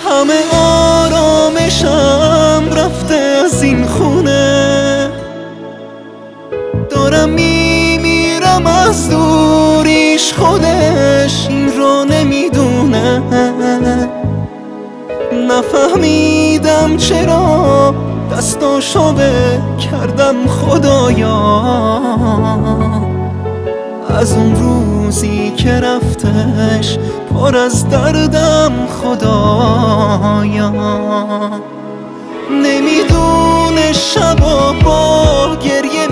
همه آرامشم رفته از این خونه، دارم میمیرم از دوریش، خودش این رو نمیدونه. نفهمیدم چرا دستاشو کردم خدایا، از اون روزی که رفتش پر از دردم خدایا. نمیدونه شبا با گریه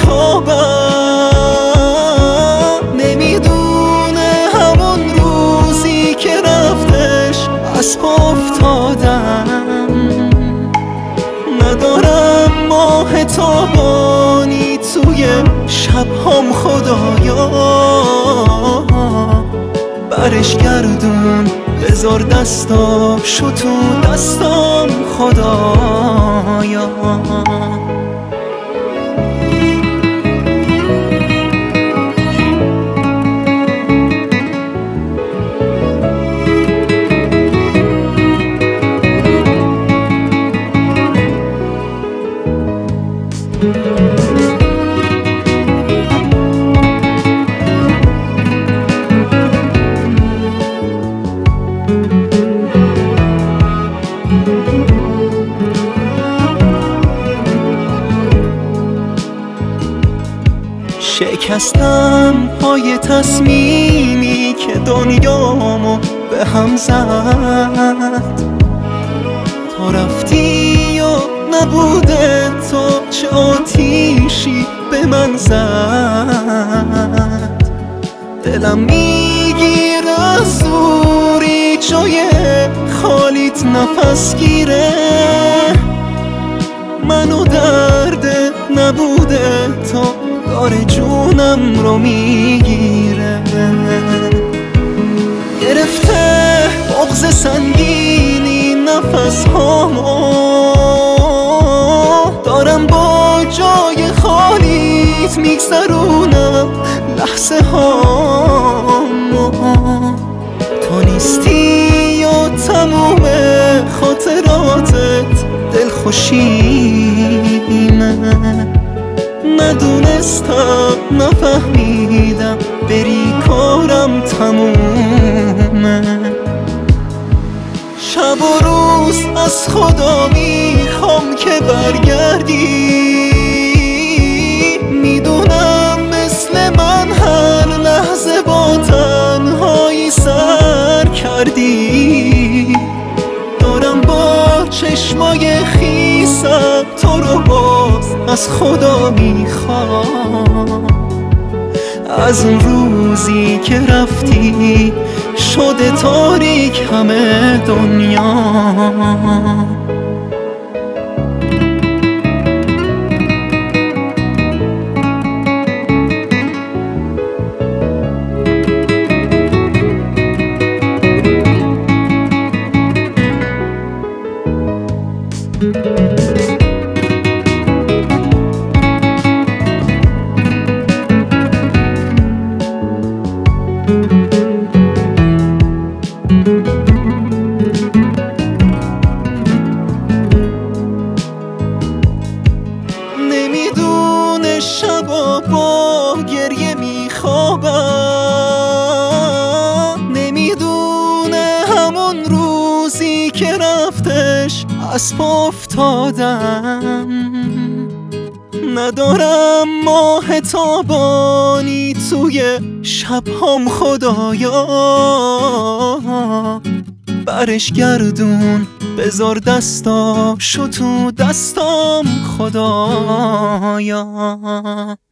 میخوابم، نمیدونه همون روزی که رفتش از پا افتادم. ندارم ماه تابانی توی شبهام خدایا، برش گردون بذار دستاشو تو دستام خدایا. شکستم پای تصمیمی که دنیامو به هم زد. تو رفتی و نبوده تو چه آتیشی به من زد. دلم میگیره از دوری، جای خالیت نفس گیره. منو درد نبوده تو داره جونم رو میگیره. گرفته بغض سنگینی نفس هامو، دارم با جای خالیت میگذرونم لحظه هامو. تو نیستی و تموم خاطراتت دلخوشیمه. ندونستم نفهمیدم بری کارم تمومه. شب و روز از خدا میخوام که برگردی، میدونم مثل من هر لحظه با تنهایی سر کردی. دارم با چشمای خیسم تو رو باز از خدا میخوام. از اون روزی که رفتی شده تاریک همه دنیا. نمیدونه شبا با گریه میخوابم، نمیدونه همون روزی که رفتش از پا افتادم. ندارم ماه تابانی توی شبهام خدایا، برش گردون بذار دستاشو تو دستام خدایا.